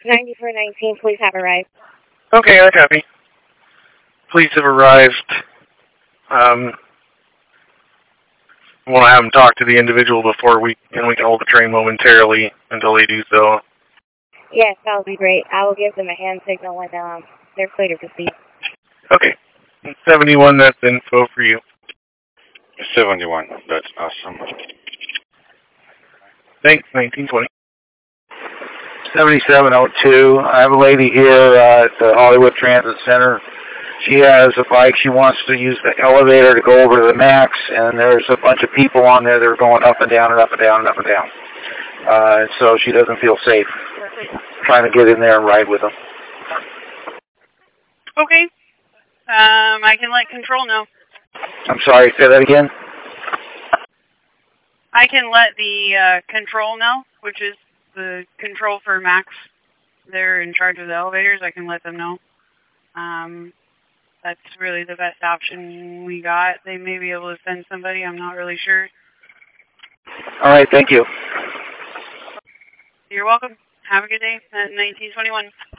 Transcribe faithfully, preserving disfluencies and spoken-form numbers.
ninety-four nineteen, police have arrived. Okay, I copy. Police have arrived. Um, I want to have them talk to the individual before we, and we can hold the train momentarily until they do so. Yes, that would be great. I will give them a hand signal when um, they're clear to proceed. Okay. seventy-one, that's info for you. seventy-one, that's awesome. Thanks, nineteen twenty. seventy-seven oh two, I have a lady here uh, at the Hollywood Transit Center. She has a bike. She wants to use the elevator to go over to the MAX, and there's a bunch of people on there that are going up and down and up and down and up and down. Uh, and so she doesn't feel safe trying to get in there and ride with them. Okay. Um, I can let control know. I'm sorry, say that again? I can let the uh, control know, which is the control for MAX. They're in charge of the elevators. I can let them know. Um, that's really the best option we got. They may be able to send somebody. I'm not really sure. All right, thank you. You're welcome. Have a good day. nineteen twenty-one.